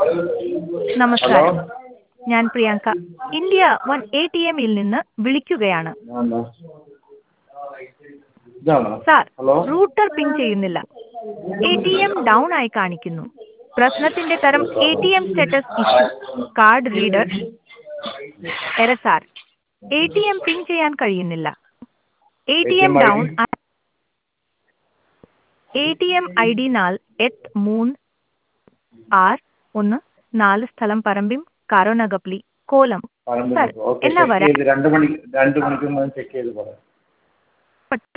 Hello നമസ്കാരം. ഞാൻ Priyanka. India one ATM-ൽ നിന്ന് വിളിക്കുകയാണ്. ഇതാണോ? സാർ, ഹലോ റൂട്ടർ പിങ് ചെയ്യുന്നില്ല. ATM ഡൗൺ ആയി കാണിക്കുന്നു. പ്രശ്നത്തിന്റെ തരം ATM status issue. Card reader error sir. ATM ping ചെയ്യാൻ കഴിയുന്നില്ല. ATM ATM down. ID ATM ID 48361 സ്ഥലം പറമ്പിം കാരോനഗപ്പള്ളി കോലം. പറമ്പ് സാർ ഓക്കെ എന്നാ ചെക്ക് വരാ ചെയ്ത് 2 മണിക്കൂർ ചെക്ക് ചെയ്ത് പറയാം.